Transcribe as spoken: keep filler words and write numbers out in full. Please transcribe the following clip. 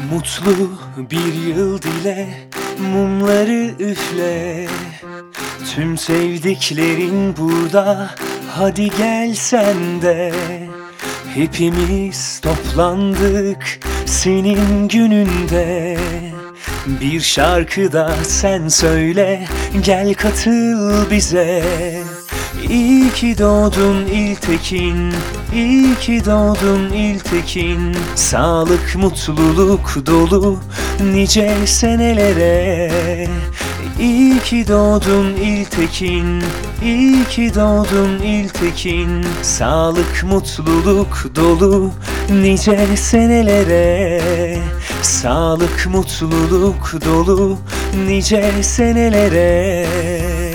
Mutlu bir yıl dile, mumları üfle. Tüm sevdiklerin burada, hadi gel sen de. Hepimiz toplandık senin gününde. Bir şarkı da sen söyle, gel katıl bize. İyi ki doğdun İltekin, iyi ki doğdun İltekin. Sağlık, mutluluk dolu nice senelere. İyi ki doğdun İltekin, iyi ki doğdun İltekin. Sağlık, mutluluk dolu nice senelere. Sağlık, mutluluk dolu nice senelere.